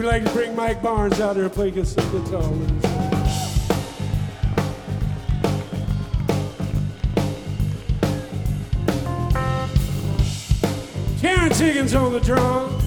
We'd like to bring Mike Barnes out there to play some guitar with us. Karen Higgins on the drum.